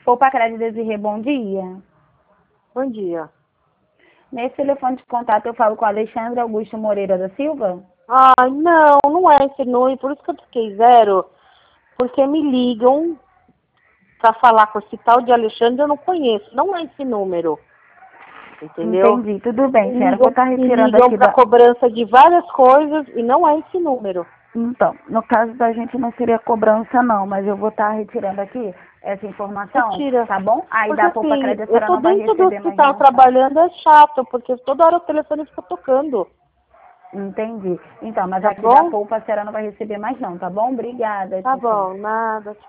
Poupa Crédito Desirê, bom dia. Bom dia. Nesse telefone de contato eu falo com a Alexandre Augusto Moreira da Silva? Não é esse número, por isso que eu toquei 0, porque me ligam para falar com esse tal de Alexandre, eu não conheço, não é esse número, entendeu? Entendi, tudo bem, Me senhora. Vou ligam, estar me retirando ligam aqui para da... cobrança de várias coisas e não é esse número. Então, no caso da gente não seria cobrança não, mas eu vou estar retirando aqui essa informação, Retira. tá bom? Aí Porque da Poupa assim, Crédito a eu senhora tô não vai dentro do receber mais hospital mensagem. trabalhando, é chato, porque toda hora o telefone fica tocando. Entendi. Então, mas Tá aqui da bom? Poupa a senhora não vai receber mais não, tá bom? Obrigada, Tá tchau, tchau. bom, nada.